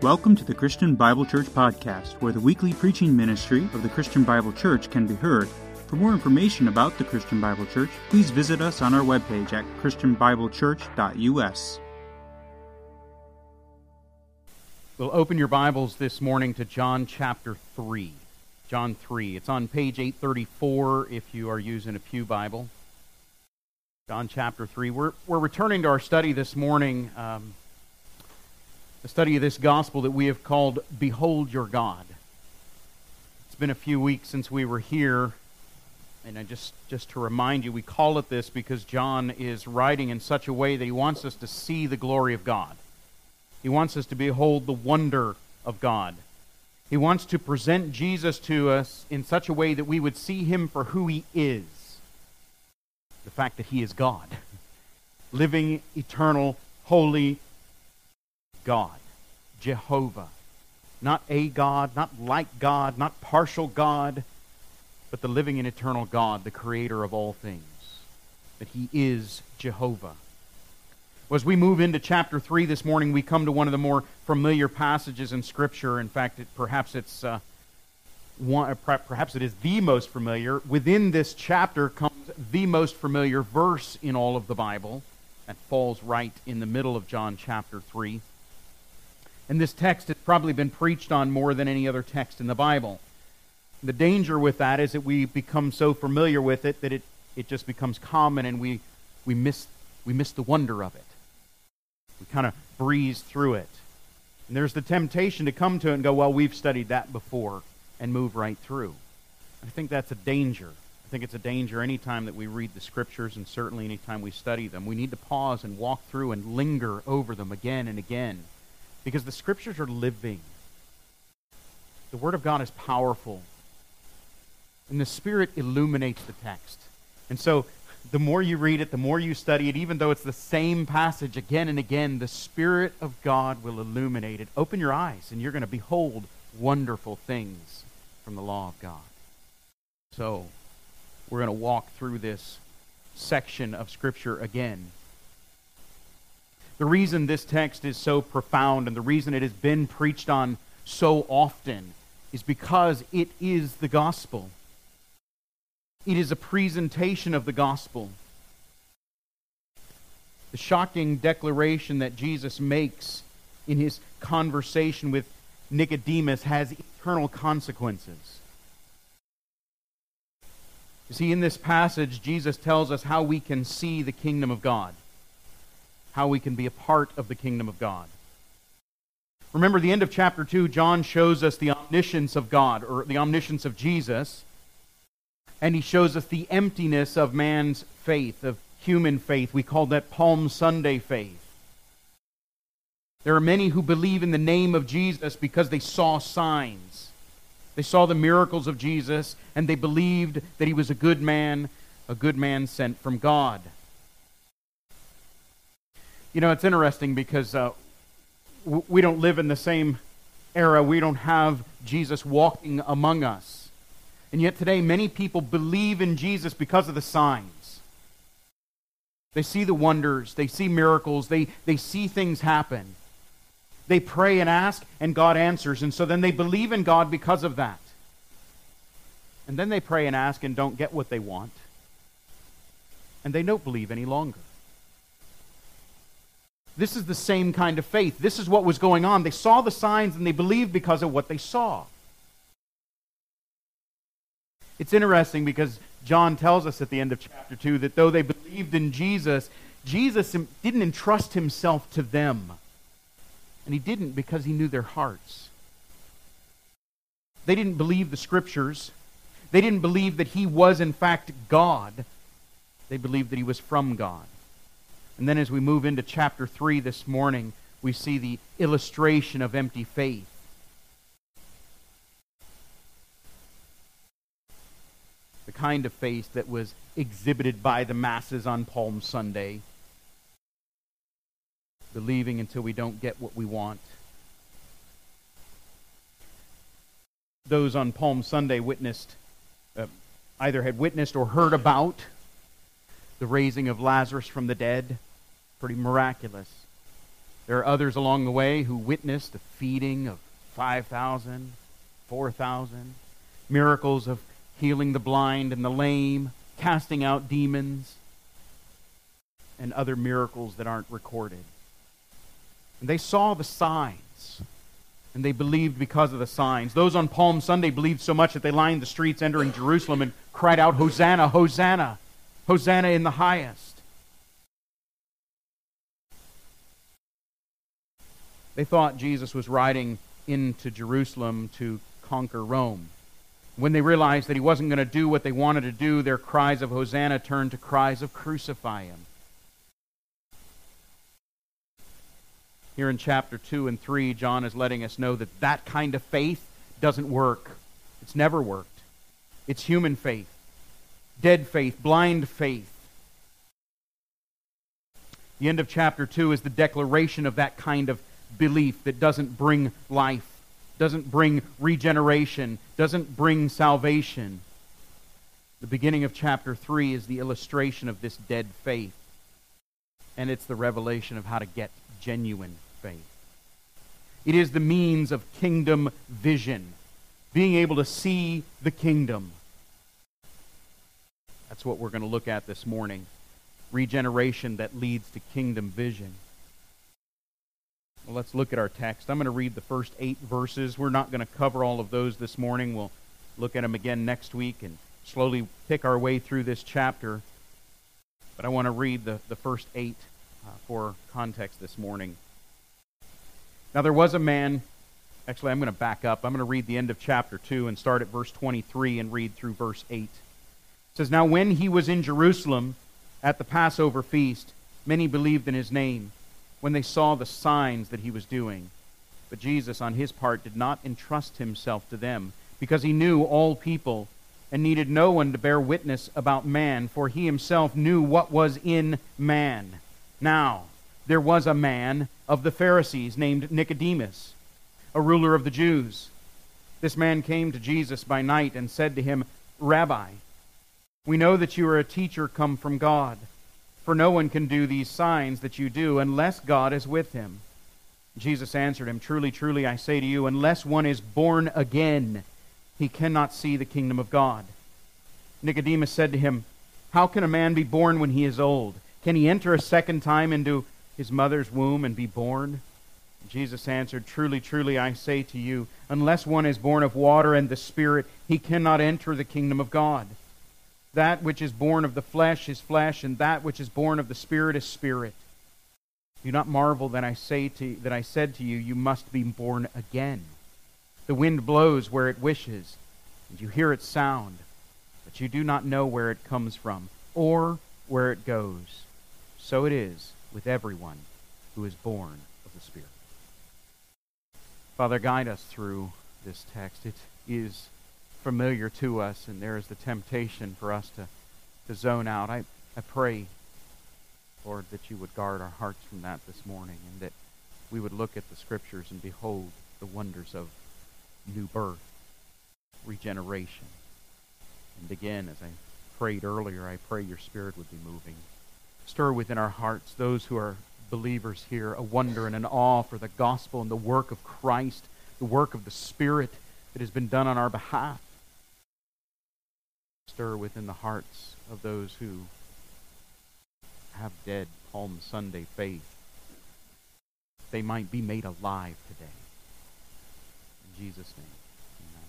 Welcome to the Christian Bible Church Podcast, where the weekly preaching ministry of the Christian Bible Church can be heard. For more information about the Christian Bible Church, please visit us on our webpage at christianbiblechurch.us. We'll open your Bibles this morning to John chapter 3. John 3. It's on page 834 if you are using a Pew Bible. John chapter 3. We're returning to our study this morning, the study of this gospel that we have called Behold Your God. It's been a few weeks since we were here, and just to remind you, we call it this because John is writing in such a way that he wants us to see the glory of God. He wants us to behold the wonder of God. He wants to present Jesus to us in such a way that we would see him for who he is. The fact that he is God. Living, eternal, holy God. Jehovah. Not a God, not like God, not partial God, but the living and eternal God, the creator of all things. That he is Jehovah. As we move into chapter 3 this morning, we come to one of the more familiar passages in Scripture. In fact, perhaps it is the most familiar. Within this chapter comes the most familiar verse in all of the Bible that falls right in the middle of John chapter 3. And this text has probably been preached on more than any other text in the Bible. The danger with that is that we become so familiar with it that it just becomes common and we miss the wonder of it. We kind of breeze through it. And there's the temptation to come to it and go, well, we've studied that before, and move right through. I think that's a danger. I think it's a danger any time that we read the Scriptures, and certainly any time we study them. We need to pause and walk through and linger over them again and again, because the Scriptures are living. The Word of God is powerful, and the Spirit illuminates the text. And so, the more you read it, the more you study it, even though it's the same passage again and again, the Spirit of God will illuminate it. Open your eyes, and you're going to behold wonderful things from the law of God. So, we're going to walk through this section of Scripture again. The reason this text is so profound and the reason it has been preached on so often is because it is the gospel. It is a presentation of the gospel. The shocking declaration that Jesus makes in his conversation with Nicodemus has eternal consequences. You see, in this passage, Jesus tells us how we can see the kingdom of God, how we can be a part of the kingdom of God. Remember, the end of chapter 2, John shows us the omniscience of God, or the omniscience of Jesus, and he shows us the emptiness of man's faith, of human faith. We call that Palm Sunday faith. There are many who believe in the name of Jesus because they saw signs. They saw the miracles of Jesus, and they believed that he was a good man sent from God. You know, it's interesting because we don't live in the same era. We don't have Jesus walking among us. And yet today, many people believe in Jesus because of the signs. They see the wonders. They see miracles. They see things happen. They pray and ask, and God answers. And so then they believe in God because of that. And then they pray and ask and don't get what they want. And they don't believe any longer. This is the same kind of faith. This is what was going on. They saw the signs and they believed because of what they saw. It's interesting because John tells us at the end of chapter 2 that though they believed in Jesus, Jesus didn't entrust himself to them. And he didn't because he knew their hearts. They didn't believe the Scriptures. They didn't believe that he was in fact God. They believed that he was from God. And then as we move into chapter 3 this morning, we see the illustration of empty faith. The kind of faith that was exhibited by the masses on Palm Sunday. Believing until we don't get what we want. Those on Palm Sunday either had witnessed or heard about the raising of Lazarus from the dead. Pretty miraculous. There are others along the way who witnessed the feeding of 5,000, 4,000, miracles of healing the blind and the lame, casting out demons, and other miracles that aren't recorded. And they saw the signs, and they believed because of the signs. Those on Palm Sunday believed so much that they lined the streets entering Jerusalem and cried out, "Hosanna, Hosanna, Hosanna in the highest." They thought Jesus was riding into Jerusalem to conquer Rome. When they realized that he wasn't going to do what they wanted to do, their cries of Hosanna turned to cries of "Crucify him." Here in chapter 2 and 3, John is letting us know that that kind of faith doesn't work. It's never worked. It's human faith, dead faith, blind faith. The end of chapter 2 is the declaration of that kind of belief that doesn't bring life, doesn't bring regeneration, doesn't bring salvation. The beginning of chapter 3 is the illustration of this dead faith, and it's the revelation of how to get genuine faith. It is the means of kingdom vision, being able to see the kingdom. That's what we're going to look at this morning. Regeneration that leads to kingdom vision. Well, let's look at our text. I'm going to read the first 8 verses. We're not going to cover all of those this morning. We'll look at them again next week and slowly pick our way through this chapter. But I want to read the first 8 for context this morning. Now there was a man, actually I'm going to back up. I'm going to read the end of chapter 2 and start at verse 23 and read through verse 8. It says, "Now when he was in Jerusalem at the Passover feast, many believed in his name, when they saw the signs that he was doing. But Jesus, on his part, did not entrust himself to them, because he knew all people, and needed no one to bear witness about man, for he himself knew what was in man. Now, there was a man of the Pharisees named Nicodemus, a ruler of the Jews. This man came to Jesus by night and said to him, 'Rabbi, we know that you are a teacher come from God, for no one can do these signs that you do unless God is with him.' Jesus answered him, 'Truly, truly, I say to you, unless one is born again, he cannot see the kingdom of God.' Nicodemus said to him, 'How can a man be born when he is old? Can he enter a second time into his mother's womb and be born?' Jesus answered, 'Truly, truly, I say to you, unless one is born of water and the Spirit, he cannot enter the kingdom of God. That which is born of the flesh is flesh, and that which is born of the Spirit is spirit. Do not marvel that I said to you, you must be born again. The wind blows where it wishes, and you hear its sound, but you do not know where it comes from, or where it goes. So it is with everyone who is born of the Spirit.'" Father, guide us through this text. It is familiar to us, and there is the temptation for us to zone out. I pray, Lord, that you would guard our hearts from that this morning, and that we would look at the Scriptures and behold the wonders of new birth, regeneration. And again, as I prayed earlier, I pray your Spirit would be moving. Stir within our hearts, those who are believers here, a wonder and an awe for the gospel and the work of Christ, the work of the Spirit that has been done on our behalf. Stir within the hearts of those who have dead Palm Sunday faith. They might be made alive today. In Jesus' name, amen.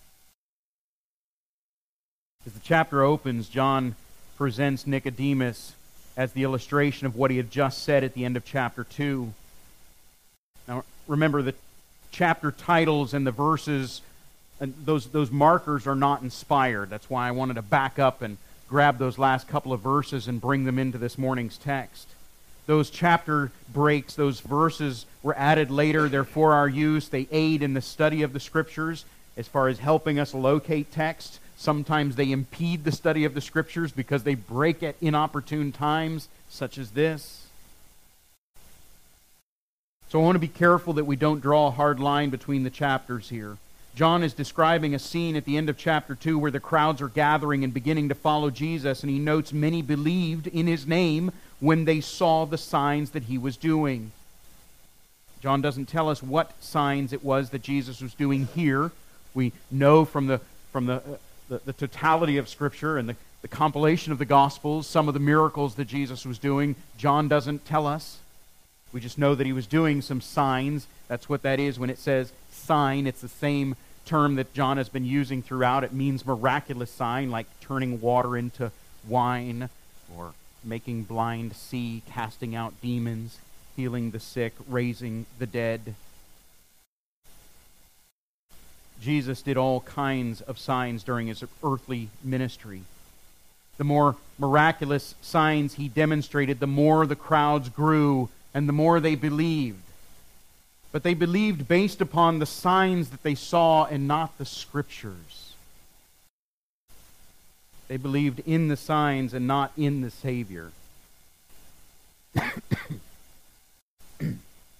As the chapter opens, John presents Nicodemus as the illustration of what he had just said at the end of chapter 2. Now, remember, the chapter titles and the verses, and those markers are not inspired. That's why I wanted to back up and grab those last couple of verses and bring them into this morning's text. Those chapter breaks, those verses were added later. They're for our use. They aid in the study of the Scriptures as far as helping us locate text. Sometimes they impede the study of the Scriptures because they break at inopportune times, such as this. So I want to be careful that we don't draw a hard line between the chapters here. John is describing a scene at the end of chapter 2 where the crowds are gathering and beginning to follow Jesus, and he notes many believed in his name when they saw the signs that he was doing. John doesn't tell us what signs it was that Jesus was doing here. We know from the totality of Scripture and the compilation of the Gospels, some of the miracles that Jesus was doing. John doesn't tell us. We just know that he was doing some signs. That's what that is when it says sign. It's the same term that John has been using throughout. It means miraculous sign, like turning water into wine, or making blind see, casting out demons, healing the sick, raising the dead. Jesus did all kinds of signs during his earthly ministry. The more miraculous signs he demonstrated, the more the crowds grew and the more they believed. But they believed based upon the signs that they saw and not the Scriptures. They believed in the signs and not in the Savior. The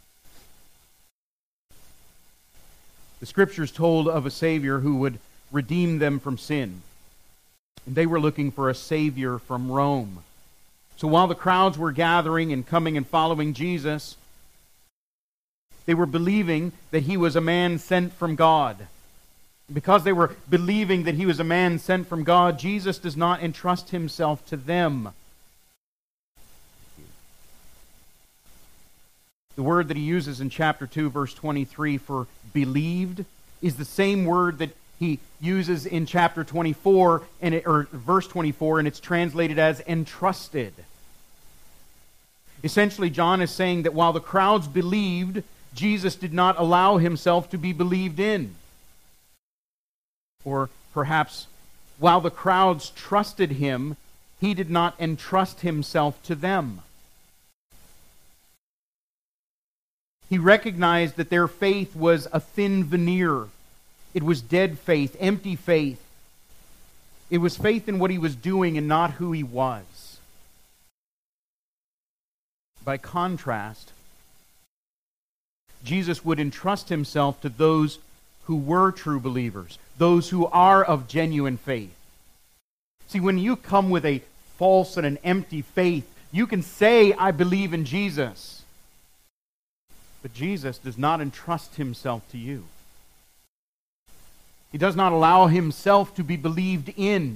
Scriptures told of a Savior who would redeem them from sin. And they were looking for a Savior from Rome. So while the crowds were gathering and coming and following Jesus, they were believing that he was a man sent from God. Because they were believing that he was a man sent from God, Jesus does not entrust himself to them. The word that he uses in chapter 2, verse 23 for believed is the same word that he uses in chapter 24, or verse 24, and it's translated as entrusted. Essentially, John is saying that while the crowds believed, Jesus did not allow himself to be believed in. Or perhaps, while the crowds trusted him, he did not entrust himself to them. He recognized that their faith was a thin veneer. It was dead faith, empty faith. It was faith in what he was doing and not who he was. By contrast, Jesus would entrust himself to those who were true believers, those who are of genuine faith. See, when you come with a false and an empty faith, you can say, I believe in Jesus. But Jesus does not entrust himself to you. He does not allow himself to be believed in.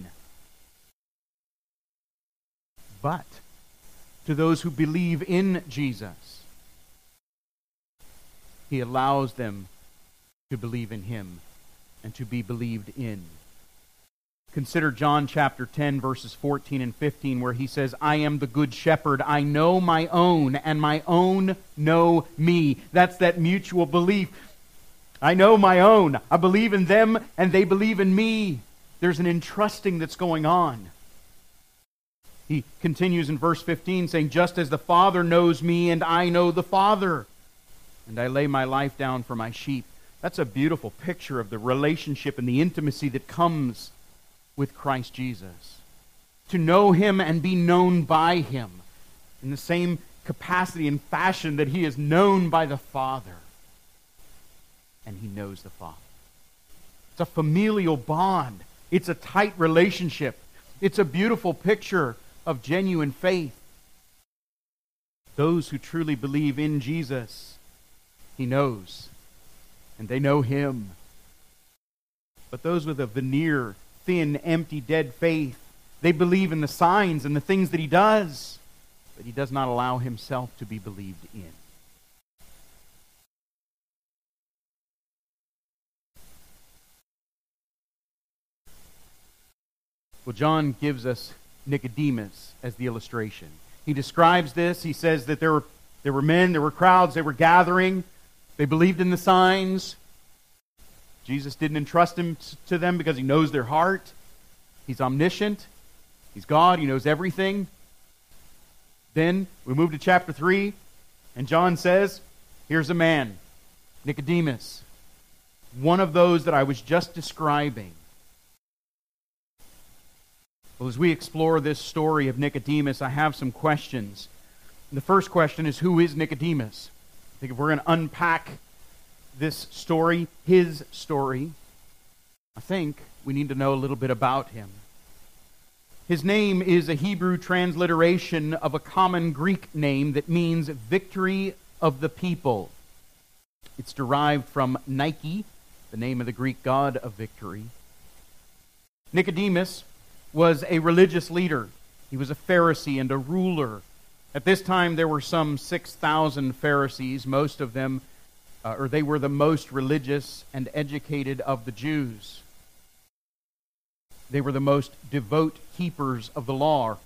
But to those who believe in Jesus, he allows them to believe in him and to be believed in. Consider John chapter 10, verses 14 and 15, where he says, I am the good shepherd. I know my own, and my own know me. That's that mutual belief. I know my own. I believe in them, and they believe in me. There's an entrusting that's going on. He continues in verse 15, saying, just as the Father knows me, and I know the Father, and I lay my life down for my sheep. That's a beautiful picture of the relationship and the intimacy that comes with Christ Jesus. To know him and be known by him in the same capacity and fashion that he is known by the Father. And he knows the Father. It's a familial bond. It's a tight relationship. It's a beautiful picture of genuine faith. Those who truly believe in Jesus, he knows, and they know him. But those with a veneer, thin, empty, dead faith, they believe in the signs and the things that he does, but he does not allow himself to be believed in. Well, John gives us Nicodemus as the illustration. He describes this. He says that there were men, there were crowds, they were gathering. They believed in the signs. Jesus didn't entrust him to them because he knows their heart. He's omniscient. He's God. He knows everything. Then we move to chapter 3, and John says, here's a man, Nicodemus, one of those that I was just describing. Well, as we explore this story of Nicodemus, I have some questions. And the first question is, who is Nicodemus? I think if we're going to unpack this story, his story, I think we need to know a little bit about him. His name is a Hebrew transliteration of a common Greek name that means victory of the people. It's derived from Nike, the name of the Greek god of victory. Nicodemus was a religious leader. He was a Pharisee and a ruler. At this time, there were some 6,000 Pharisees, most of them, they were the most religious and educated of the Jews. They were the most devout keepers of the law.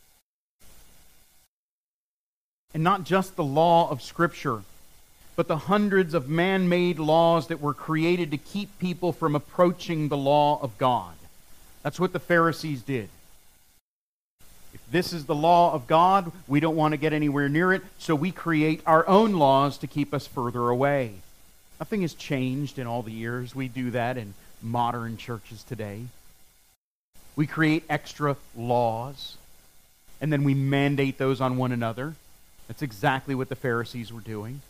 And not just the law of Scripture, but the hundreds of man-made laws that were created to keep people from approaching the law of God. That's what the Pharisees did. If this is the law of God, we don't want to get anywhere near it, so we create our own laws to keep us further away. Nothing has changed in all the years. We do that in modern churches today. We create extra laws, and then we mandate those on one another. That's exactly what the Pharisees were doing.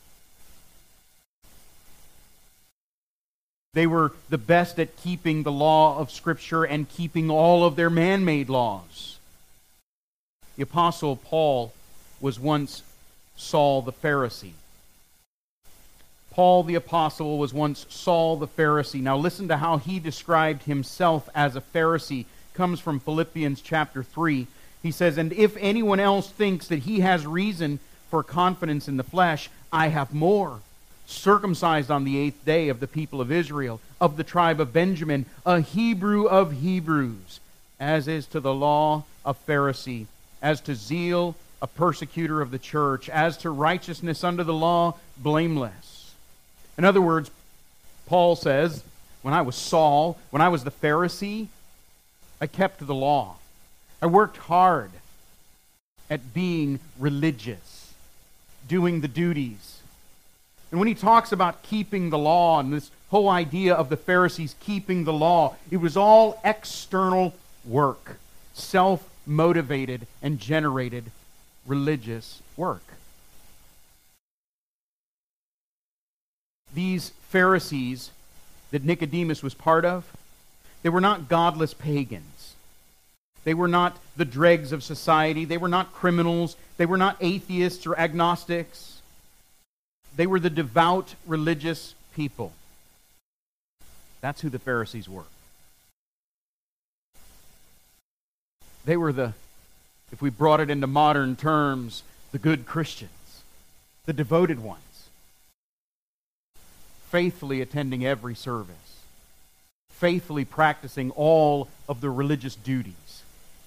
They were the best at keeping the law of Scripture and keeping all of their man-made laws. The Apostle Paul was once Saul the Pharisee. Paul the Apostle was once Saul the Pharisee. Now listen to how he described himself as a Pharisee. It comes from Philippians chapter 3. He says, "And if anyone else thinks that he has reason for confidence in the flesh, I have more. Circumcised on the 8th day of the people of Israel, of the tribe of Benjamin, a Hebrew of Hebrews, as is to the law, a Pharisee, as to zeal, a persecutor of the church, as to righteousness under the law, blameless." In other words, Paul says, when I was Saul, when I was the Pharisee, I kept the law. I worked hard at being religious, doing the duties. And when he talks about keeping the law and this whole idea of the Pharisees keeping the law, it was all external work, self-motivated and generated religious work. These Pharisees that Nicodemus was part of, they were not godless pagans. They were not the dregs of society. They were not criminals. They were not atheists or agnostics. They were the devout religious people. That's who the Pharisees were. They were if we brought it into modern terms, the good Christians, the devoted ones, faithfully attending every service, faithfully practicing all of the religious duties.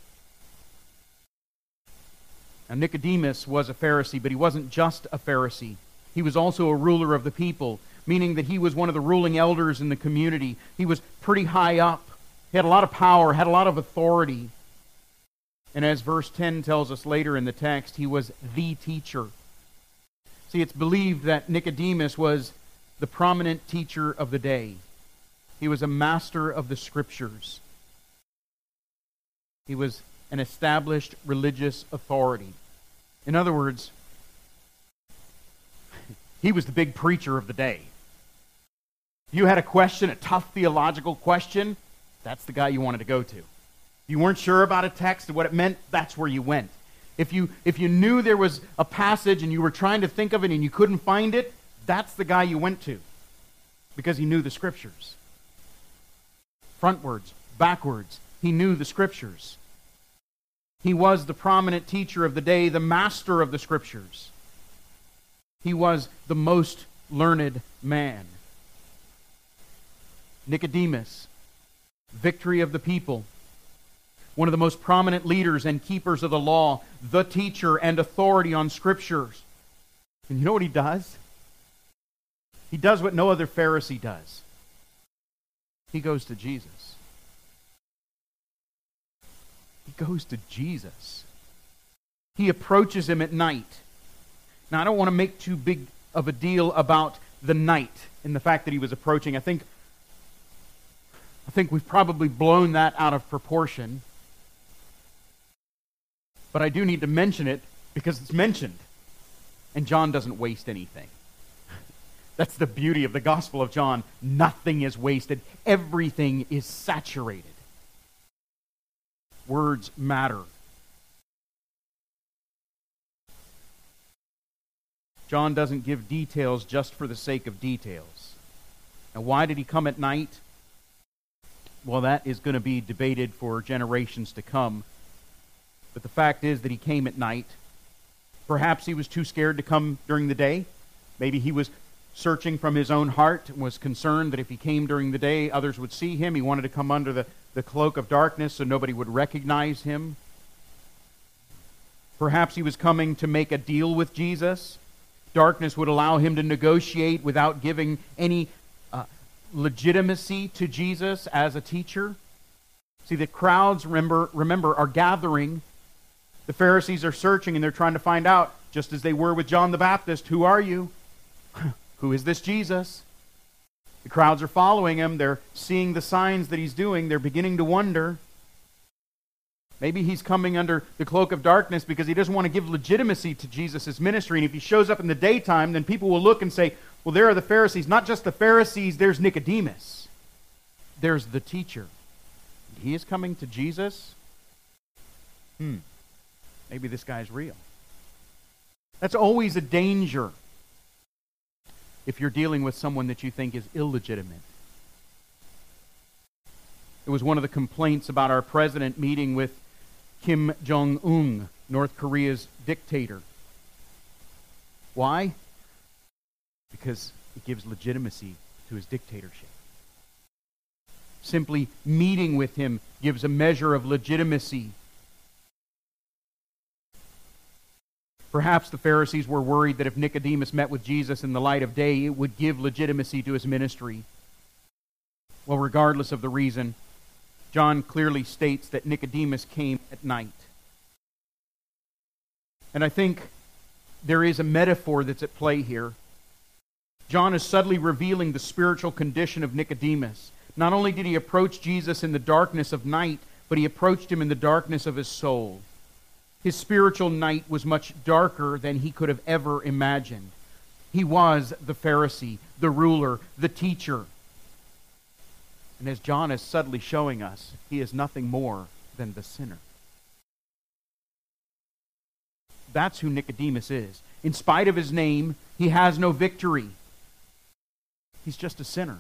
Now, Nicodemus was a Pharisee, but he wasn't just a Pharisee. He was also a ruler of the people, meaning that he was one of the ruling elders in the community. He was pretty high up. He had a lot of power, had a lot of authority. And as verse 10 tells us later in the text, he was the teacher. See, it's believed that Nicodemus was the prominent teacher of the day. He was a master of the Scriptures. He was an established religious authority. In other words, he was the big preacher of the day. You had a question, a tough theological question, that's the guy you wanted to go to. If you weren't sure about a text and what it meant, that's where you went. If you knew there was a passage and you were trying to think of it and you couldn't find it, that's the guy you went to, because he knew the Scriptures. Frontwards, backwards, he knew the Scriptures. He was the prominent teacher of the day, the master of the Scriptures. He was the most learned man. Nicodemus, victory of the people, one of the most prominent leaders and keepers of the law, the teacher and authority on Scriptures. And you know what he does? He does what no other Pharisee does. He goes to Jesus. He goes to Jesus. He approaches him at night. Now, I don't want to make too big of a deal about the night and the fact that he was approaching. I think we've probably blown that out of proportion. But I do need to mention it because it's mentioned. And John doesn't waste anything. That's the beauty of the Gospel of John. Nothing is wasted. Everything is saturated. Words matter. John doesn't give details just for the sake of details. Now, why did he come at night? Well, that is going to be debated for generations to come. But the fact is that he came at night. Perhaps he was too scared to come during the day. Maybe he was searching from his own heart and was concerned that if he came during the day, others would see him. He wanted to come under the cloak of darkness so nobody would recognize him. Perhaps he was coming to make a deal with Jesus. Darkness would allow him to negotiate without giving any legitimacy to Jesus as a teacher. See, the crowds, remember, are gathering. The Pharisees are searching and they're trying to find out, just as they were with John the Baptist, who are you? Who is this Jesus? The crowds are following him. They're seeing the signs that he's doing. They're beginning to wonder. Maybe he's coming under the cloak of darkness because he doesn't want to give legitimacy to Jesus' ministry. And if he shows up in the daytime, then people will look and say, well, there are the Pharisees. Not just the Pharisees, there's Nicodemus. There's the teacher. He is coming to Jesus? Maybe this guy's real. That's always a danger if you're dealing with someone that you think is illegitimate. It was one of the complaints about our president meeting with Kim Jong-un, North Korea's dictator. Why? Because it gives legitimacy to his dictatorship. Simply meeting with him gives a measure of legitimacy. Perhaps the Pharisees were worried that if Nicodemus met with Jesus in the light of day, it would give legitimacy to his ministry. Well, regardless of the reason, John clearly states that Nicodemus came at night. And I think there is a metaphor that's at play here. John is subtly revealing the spiritual condition of Nicodemus. Not only did he approach Jesus in the darkness of night, but he approached him in the darkness of his soul. His spiritual night was much darker than he could have ever imagined. He was the Pharisee, the ruler, the teacher. And as John is subtly showing us, he is nothing more than the sinner. That's who Nicodemus is. In spite of his name, he has no victory. He's just a sinner.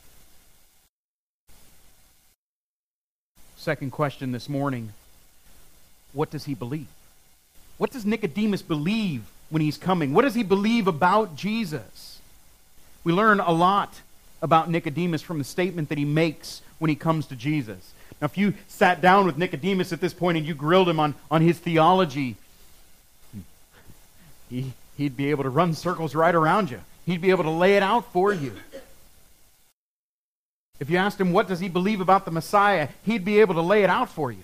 Second question this morning, what does he believe? What does Nicodemus believe when he's coming? What does he believe about Jesus? We learn a lot about Nicodemus from the statement that he makes when he comes to Jesus. Now, if you sat down with Nicodemus at this point and you grilled him on his theology, he'd be able to run circles right around you. He'd be able to lay it out for you. If you asked him what does he believe about the Messiah, he'd be able to lay it out for you.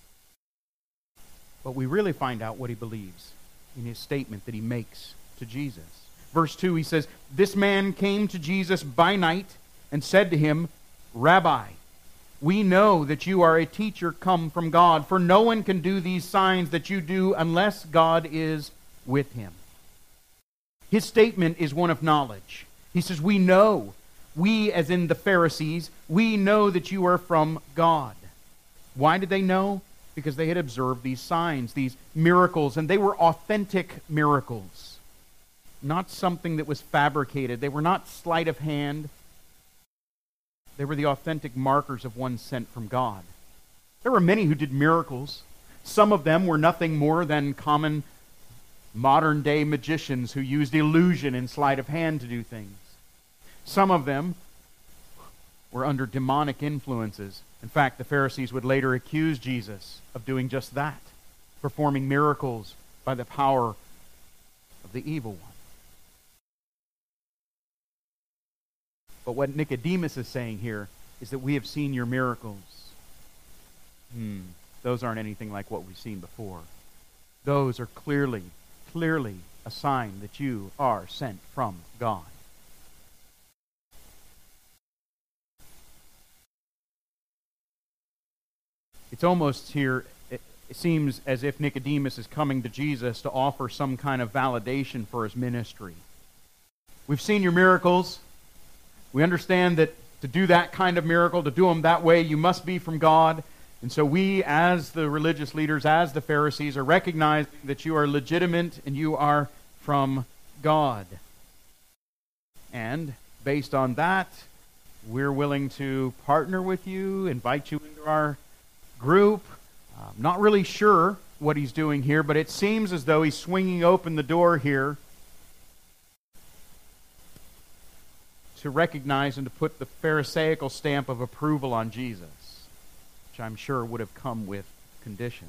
But we really find out what he believes in his statement that he makes to Jesus. Verse 2, he says, "This man came to Jesus by night and said to him, 'Rabbi, we know that you are a teacher come from God, for no one can do these signs that you do unless God is with him.'" His statement is one of knowledge. He says, we know, we as in the Pharisees, we know that you are from God. Why did they know? Because they had observed these signs, these miracles, and they were authentic miracles. Not something that was fabricated. They were not sleight of hand. They were the authentic markers of one sent from God. There were many who did miracles. Some of them were nothing more than common modern-day magicians who used illusion and sleight of hand to do things. Some of them were under demonic influences. In fact, the Pharisees would later accuse Jesus of doing just that, performing miracles by the power of the evil one. But what Nicodemus is saying here is that we have seen your miracles. Those aren't anything like what we've seen before. Those are clearly a sign that you are sent from God. It's almost here, it seems as if Nicodemus is coming to Jesus to offer some kind of validation for his ministry. We've seen your miracles. We understand that to do that kind of miracle, to do them that way, you must be from God. And so we, as the religious leaders, as the Pharisees, are recognizing that you are legitimate and you are from God. And based on that, we're willing to partner with you, invite you into our group. Not really sure what he's doing here, but it seems as though he's swinging open the door here to recognize and to put the Pharisaical stamp of approval on Jesus, which I'm sure would have come with conditions.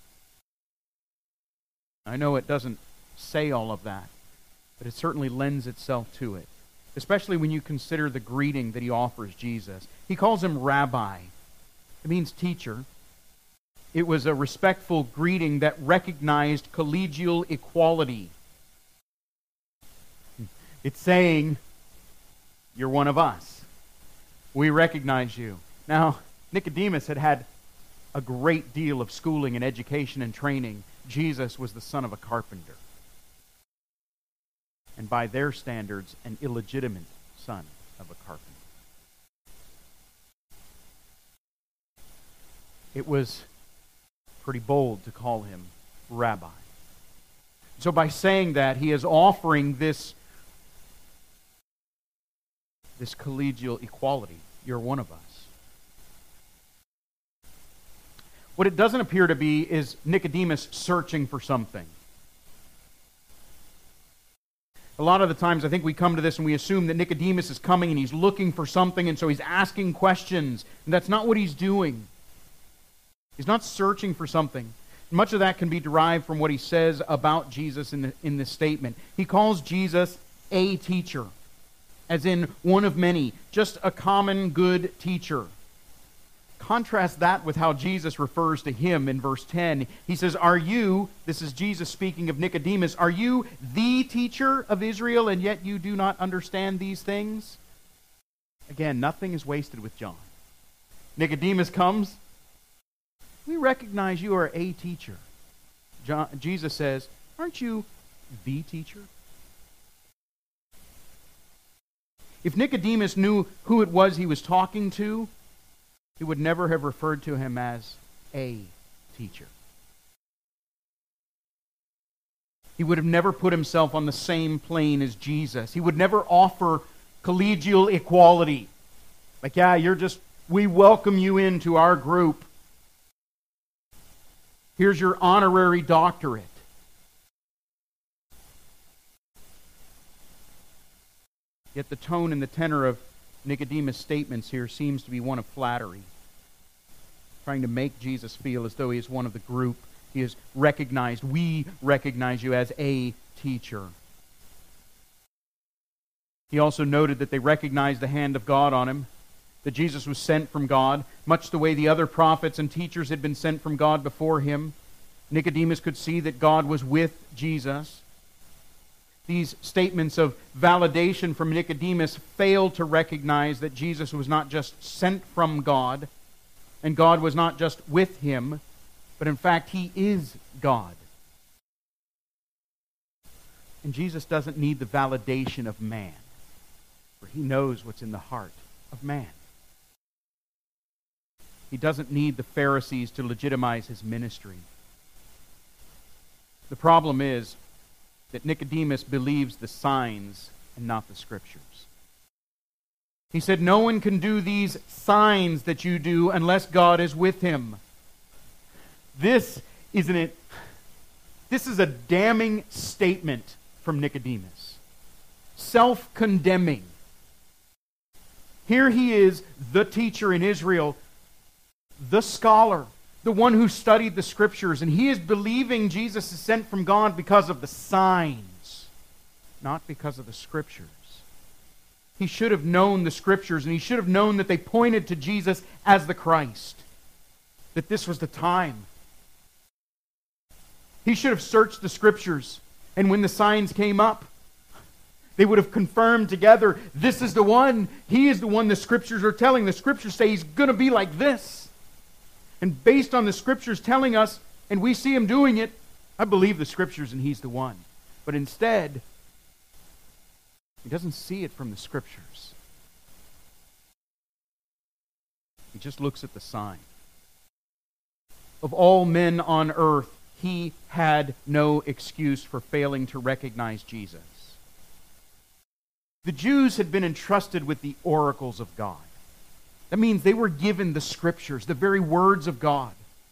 I know it doesn't say all of that, but it certainly lends itself to it, especially when you consider the greeting that he offers Jesus. He calls him Rabbi. It means teacher. It was a respectful greeting that recognized collegial equality. It's saying, you're one of us. We recognize you. Now, Nicodemus had had a great deal of schooling and education and training. Jesus was the son of a carpenter. And by their standards, an illegitimate son of a carpenter. It was pretty bold to call him Rabbi. So by saying that, he is offering this collegial equality. You're one of us. What it doesn't appear to be is Nicodemus searching for something. A lot of the times I think we come to this and we assume that Nicodemus is coming and he's looking for something, and so he's asking questions. And that's not what he's doing. He's not searching for something. Much of that can be derived from what he says about Jesus in this statement. He calls Jesus a teacher, as in one of many, just a common good teacher. Contrast that with how Jesus refers to him in verse 10. He says, "Are you," this is Jesus speaking of Nicodemus, "are you the teacher of Israel, and yet you do not understand these things?" Again, nothing is wasted with John. Nicodemus comes. We recognize you are a teacher. Jesus says, "Aren't you the teacher?" If Nicodemus knew who it was he was talking to, he would never have referred to him as a teacher. He would have never put himself on the same plane as Jesus. He would never offer collegial equality. Like, we welcome you into our group. Here's your honorary doctorate. Yet the tone and the tenor of Nicodemus' statements here seems to be one of flattery, trying to make Jesus feel as though he is one of the group. He is recognized. We recognize you as a teacher. He also noted that they recognized the hand of God on him, that Jesus was sent from God, much the way the other prophets and teachers had been sent from God before him. Nicodemus could see that God was with Jesus. These statements of validation from Nicodemus failed to recognize that Jesus was not just sent from God, and God was not just with him, but in fact he is God. And Jesus doesn't need the validation of man, for he knows what's in the heart of man. He doesn't need the Pharisees to legitimize his ministry. The problem is that Nicodemus believes the signs and not the Scriptures. He said, "No one can do these signs that you do unless God is with him." This is a damning statement from Nicodemus. Self-condemning. Here he is, the teacher in Israel, the scholar, the one who studied the Scriptures, and he is believing Jesus is sent from God because of the signs, not because of the Scriptures. He should have known the Scriptures, and he should have known that they pointed to Jesus as the Christ, that this was the time. He should have searched the Scriptures, and when the signs came up, they would have confirmed together, this is the one. He is the one the Scriptures are telling. The Scriptures say he's going to be like this. And based on the Scriptures telling us, and we see him doing it, I believe the Scriptures and he's the one. But instead, he doesn't see it from the Scriptures. He just looks at the sign. Of all men on earth, he had no excuse for failing to recognize Jesus. The Jews had been entrusted with the oracles of God. That means they were given the Scriptures, the very words of God.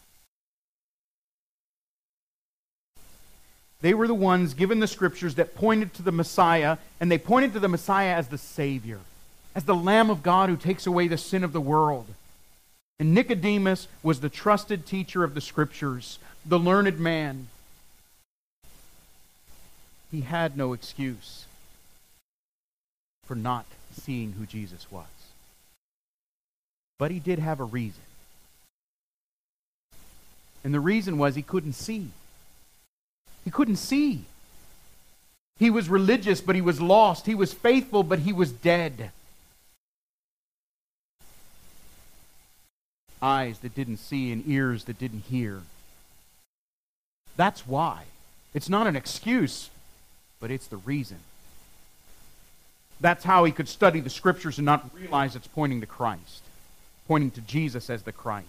They were the ones given the Scriptures that pointed to the Messiah, and they pointed to the Messiah as the Savior, as the Lamb of God who takes away the sin of the world. And Nicodemus was the trusted teacher of the Scriptures, the learned man. He had no excuse for not seeing who Jesus was. But he did have a reason. And the reason was he couldn't see. He couldn't see. He was religious, but he was lost. He was faithful, but he was dead. Eyes that didn't see and ears that didn't hear. That's why. It's not an excuse, but it's the reason. That's how he could study the Scriptures and not realize it's pointing to Christ, pointing to Jesus as the Christ.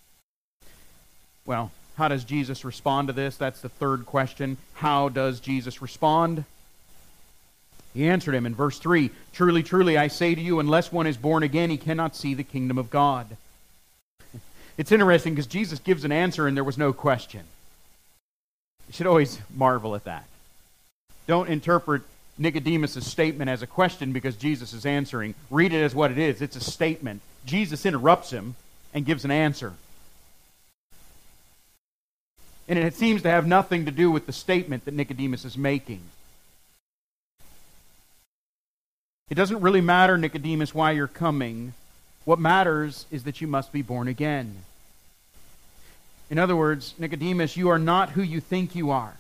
Well, how does Jesus respond to this? That's the third question. How does Jesus respond? He answered him in verse 3, "Truly, truly, I say to you, unless one is born again, he cannot see the kingdom of God." It's interesting because Jesus gives an answer and there was no question. You should always marvel at that. Don't interpret Nicodemus' statement as a question because Jesus is answering. Read it as what it is. It's a statement. Jesus interrupts him and gives an answer. And it seems to have nothing to do with the statement that Nicodemus is making. It doesn't really matter, Nicodemus, why you're coming. What matters is that you must be born again. In other words, Nicodemus, you are not who you think you are.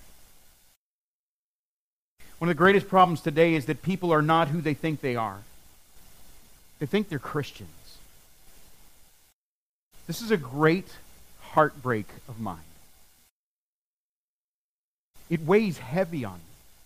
One of the greatest problems today is that people are not who they think they are. They think they're Christians. This is a great heartbreak of mine. It weighs heavy on me.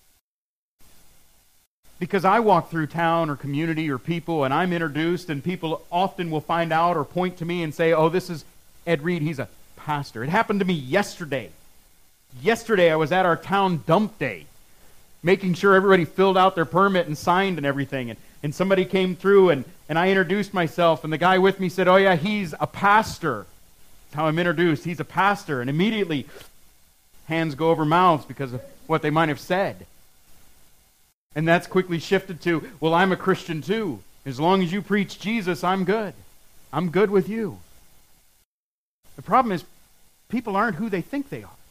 Because I walk through town or community or people and I'm introduced and people often will find out or point to me and say, "Oh, this is Ed Reed, he's a pastor." It happened to me yesterday. Yesterday I was at our town dump day, making sure everybody filled out their permit and signed and everything. And somebody came through and I introduced myself and the guy with me said, "Oh yeah, he's a pastor." That's how I'm introduced. He's a pastor. And immediately hands go over mouths because of what they might have said. And that's quickly shifted to, "Well, I'm a Christian too. As long as you preach Jesus, I'm good. I'm good with you." The problem is, people aren't who they think they are.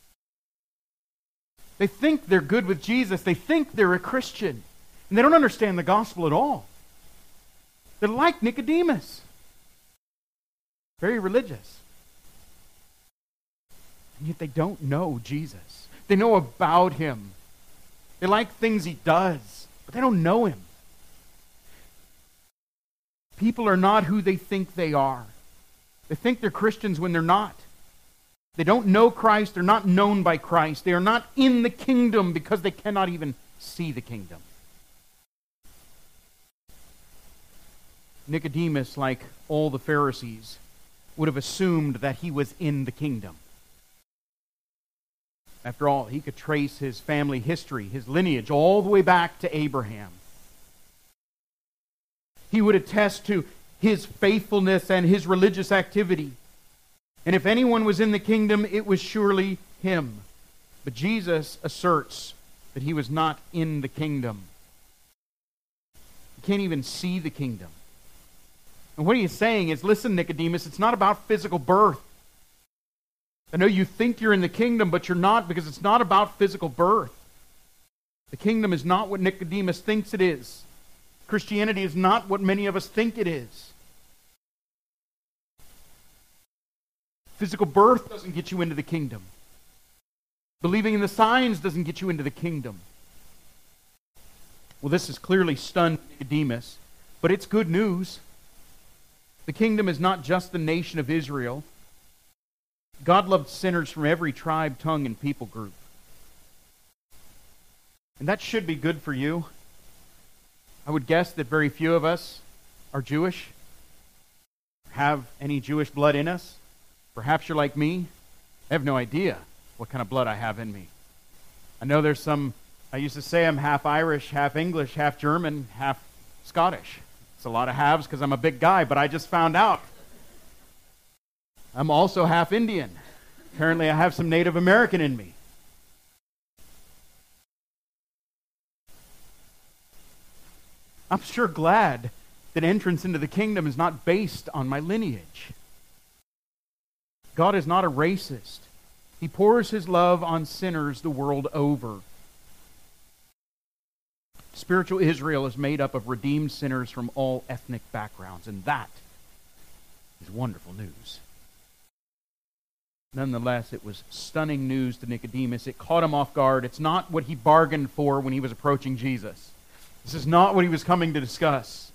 They think they're good with Jesus. They think they're a Christian. And they don't understand the gospel at all. They're like Nicodemus. Very religious. And yet they don't know Jesus. They know about him. They like things he does, but they don't know him. People are not who they think they are. They think they're Christians when they're not. They don't know Christ. They're not known by Christ. They are not in the kingdom because they cannot even see the kingdom. Nicodemus, like all the Pharisees, would have assumed that he was in the kingdom. After all, he could trace his family history, his lineage, all the way back to Abraham. He would attest to his faithfulness and his religious activity. And if anyone was in the kingdom, it was surely him. But Jesus asserts that he was not in the kingdom. He can't even see the kingdom. And what he is saying is, listen, Nicodemus, it's not about physical birth. I know you think you're in the kingdom, but you're not, because it's not about physical birth. The kingdom is not what Nicodemus thinks it is. Christianity is not what many of us think it is. Physical birth doesn't get you into the kingdom. Believing in the signs doesn't get you into the kingdom. Well, this has clearly stunned Nicodemus, but it's good news. The kingdom is not just the nation of Israel. God loved sinners from every tribe, tongue, and people group. And that should be good for you. I would guess that very few of us are Jewish, have any Jewish blood in us. Perhaps you're like me. I have no idea what kind of blood I have in me. I know there's some I used to say I'm half Irish, half English, half German, half Scottish. It's a lot of halves because I'm a big guy, but I just found out I'm also half Indian. Apparently I have some Native American in me. I'm sure glad that entrance into the kingdom is not based on my lineage. God is not a racist. He pours His love on sinners the world over. Spiritual Israel is made up of redeemed sinners from all ethnic backgrounds, and that is wonderful news. Nonetheless, it was stunning news to Nicodemus. It caught him off guard. It's not what he bargained for when he was approaching Jesus. This is not what he was coming to discuss.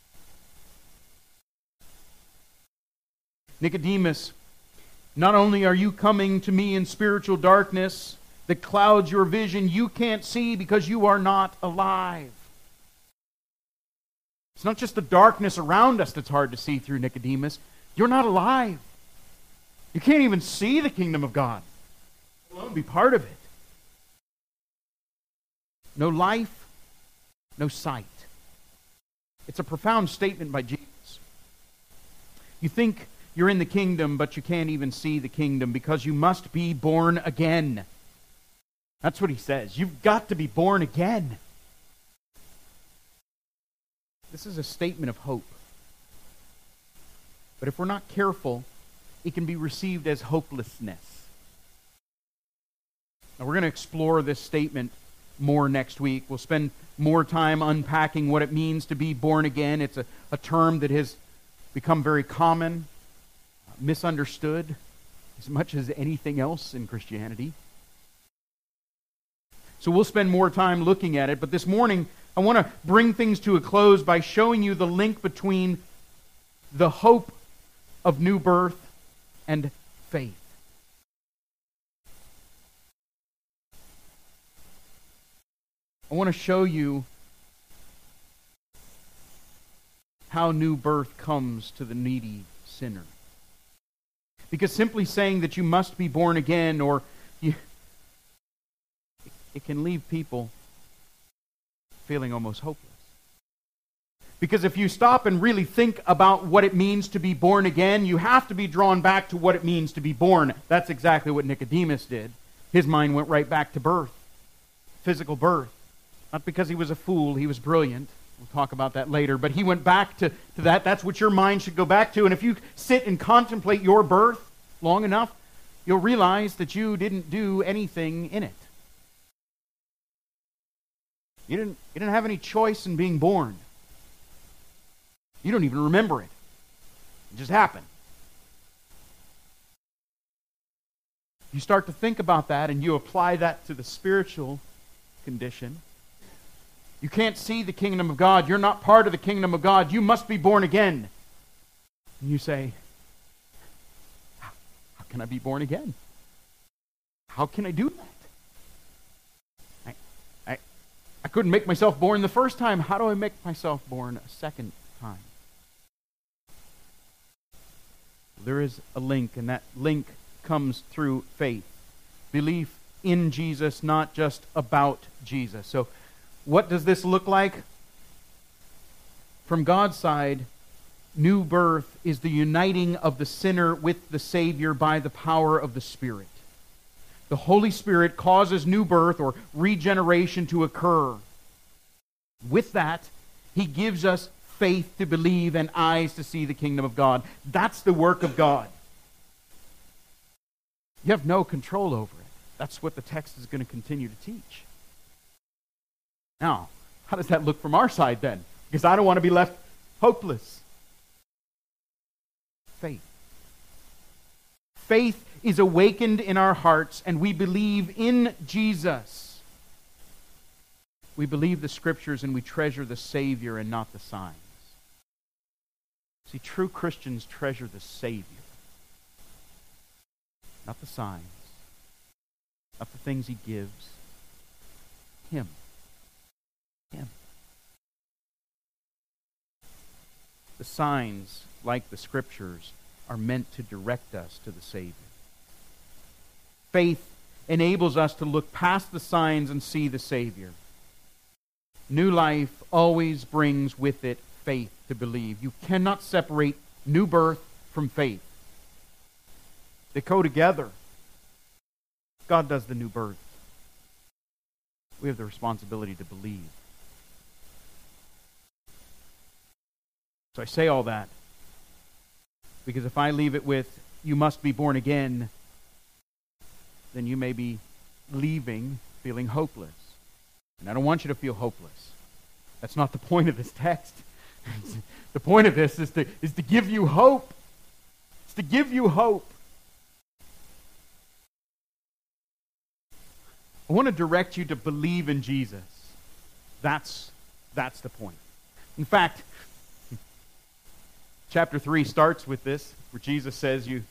Nicodemus, not only are you coming to me in spiritual darkness that clouds your vision, you can't see because you are not alive. It's not just the darkness around us that's hard to see through, Nicodemus. You're not alive. You can't even see the kingdom of God, let alone be part of it. No life, no sight. It's a profound statement by Jesus. You think you're in the kingdom, but you can't even see the kingdom because you must be born again. That's what he says. You've got to be born again. This is a statement of hope. But if we're not careful, it can be received as hopelessness. Now, we're going to explore this statement more next week. We'll spend more time unpacking what it means to be born again. It's a term that has become very common, misunderstood, as much as anything else in Christianity. So we'll spend more time looking at it, but this morning I want to bring things to a close by showing you the link between the hope of new birth and faith. I want to show you how new birth comes to the needy sinner. Because simply saying that you must be born again, or it can leave people feeling almost hopeless. Because if you stop and really think about what it means to be born again, you have to be drawn back to what it means to be born. That's exactly what Nicodemus did. His mind went right back to birth, physical birth. Not because he was a fool, he was brilliant. We'll talk about that later. But he went back to that. That's what your mind should go back to. And if you sit and contemplate your birth long enough, you'll realize that you didn't do anything in it. You didn't have any choice in being born. You don't even remember it. It just happened. You start to think about that and you apply that to the spiritual condition. You can't see the kingdom of God. You're not part of the kingdom of God. You must be born again. And you say, how can I be born again? How can I do that? I couldn't make myself born the first time. How do I make myself born a second time? There is a link, and that link comes through faith. Belief in Jesus, not just about Jesus. So, what does this look like? From God's side, new birth is the uniting of the sinner with the Savior by the power of the Spirit. The Holy Spirit causes new birth or regeneration to occur. With that, He gives us faith to believe and eyes to see the kingdom of God. That's the work of God. You have no control over it. That's what the text is going to continue to teach. Now, how does that look from our side then? Because I don't want to be left hopeless. Faith. Faith is awakened in our hearts, and we believe in Jesus. We believe the Scriptures, and we treasure the Savior and not the signs. See, true Christians treasure the Savior, not the signs, not the things He gives. Him. Him. The signs, like the Scriptures, are meant to direct us to the Savior. Faith enables us to look past the signs and see the Savior. New life always brings with it faith to believe. You cannot separate new birth from faith. They go together. God does the new birth. We have the responsibility to believe. So I say all that because if I leave it with, you must be born again, then you may be leaving feeling hopeless. And I don't want you to feel hopeless. That's not the point of this text. The point of this is to give you hope. It's to give you hope. I want to direct you to believe in Jesus. That's the point. In fact, chapter 3 starts with this, where Jesus says you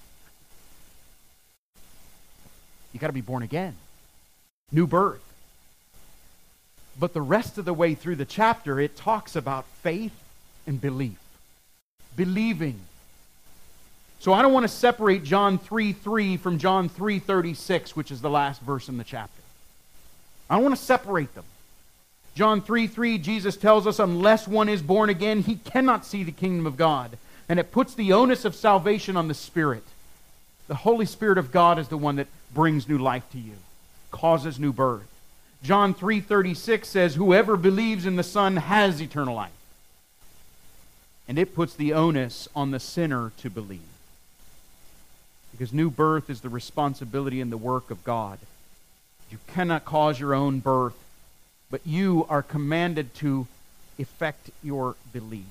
got to be born again. New birth. But the rest of the way through the chapter, it talks about faith and belief. Believing. So I don't want to separate John 3:3 from John 3:36, which is the last verse in the chapter. I don't want to separate them. John 3:3, Jesus tells us, unless one is born again, he cannot see the kingdom of God. And it puts the onus of salvation on the Spirit. The Holy Spirit of God is the one that brings new life to you, causes new birth. John 3:36 says, whoever believes in the Son has eternal life. And it puts the onus on the sinner to believe. Because new birth is the responsibility and the work of God. You cannot cause your own birth, but you are commanded to effect your belief.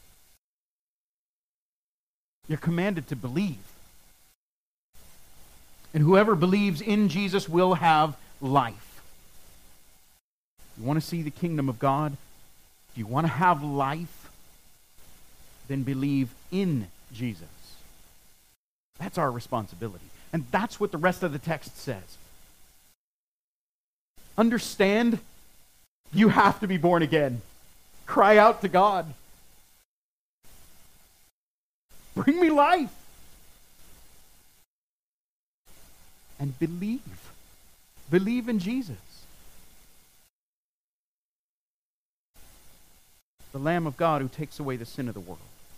You're commanded to believe. And whoever believes in Jesus will have life. You want to see the kingdom of God? If you want to have life, then believe in Jesus. That's our responsibility. And that's what the rest of the text says. Understand, you have to be born again. Cry out to God. Bring me life. And believe. Believe in Jesus. The Lamb of God who takes away the sin of the world.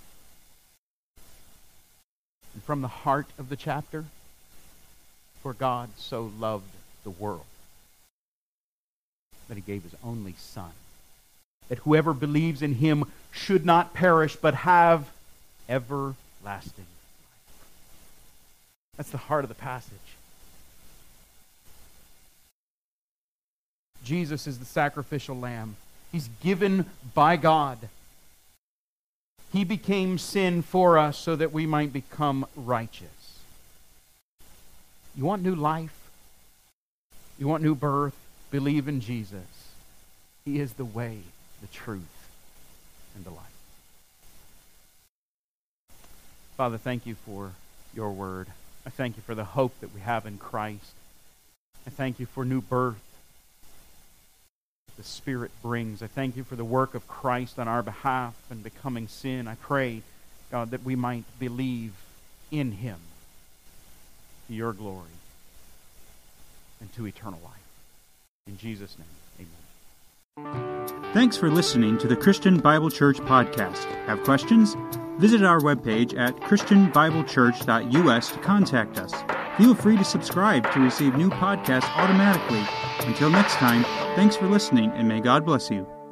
And from the heart of the chapter, for God so loved the world that he gave his only Son, that whoever believes in him should not perish but have everlasting life. That's the heart of the passage. Jesus is the sacrificial lamb. He's given by God. He became sin for us so that we might become righteous. You want new life? You want new birth? Believe in Jesus. He is the way, the truth, and the life. Father, thank you for your word. I thank you for the hope that we have in Christ. I thank you for new birth the Spirit brings. I thank you for the work of Christ on our behalf and becoming sin. I pray, God, that we might believe in him to your glory and to eternal life. In Jesus' name, amen. Thanks for listening to the Christian Bible Church podcast. Have questions? Visit our webpage at christianbiblechurch.us to contact us. Feel free to subscribe to receive new podcasts automatically. Until next time, thanks for listening, and may God bless you.